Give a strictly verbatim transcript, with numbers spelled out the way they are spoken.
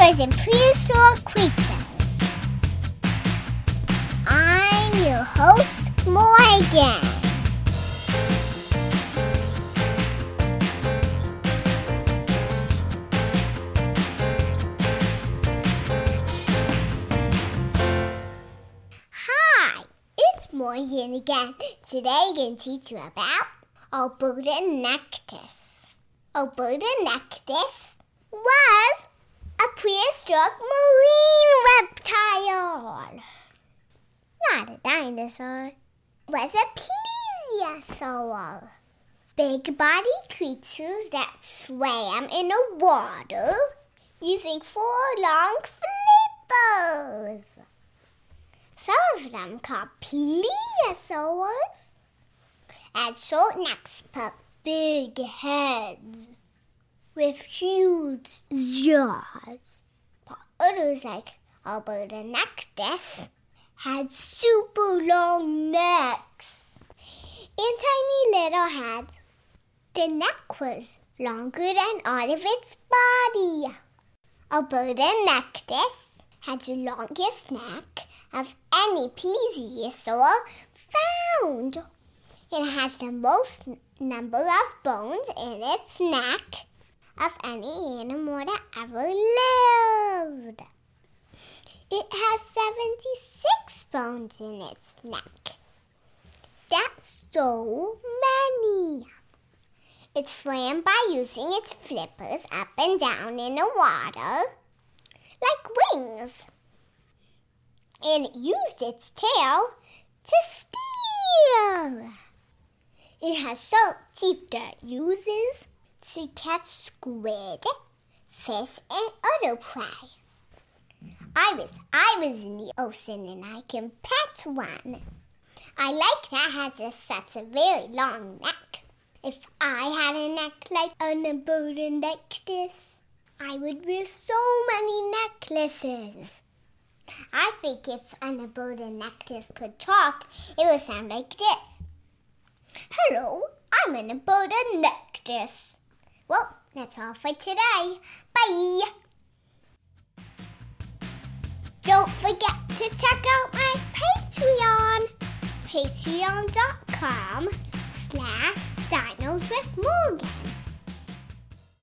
Dinosaurs in Prehistoric Creatures. I'm your host, Morgan. Hi, it's Morgan again. Today I'm going to teach you about Odobenectus. Odobenectus was a prehistoric marine reptile. Not a dinosaur. It was a plesiosaur. Big-bodied creatures that swam in the water using four long flippers. Some of them called plesiosaurs had short necks but big heads with huge jaws. But others, like Odobenectus, had super long necks and tiny little heads. The neck was longer than all of its body. Odobenectus had the longest neck of any plesiosaur found. It has the most number of bones in its neck of any animal that ever lived. It has seventy-six bones in its neck. That's so many. It swam by using its flippers up and down in the water like wings. And it used its tail to steal. It has sharp teeth that it uses to catch squid, fish, and other prey. I was, I was in the ocean and I can pet one. I like that it has a, such a very long neck. If I had a neck like an Odobenectus, I would wear so many necklaces. I think if an Odobenectus could talk, it would sound like this. Hello, I'm an Odobenectus. Well, that's all for today. Bye! Don't forget to check out my Patreon. Patreon.com slash Dinos with Morgan.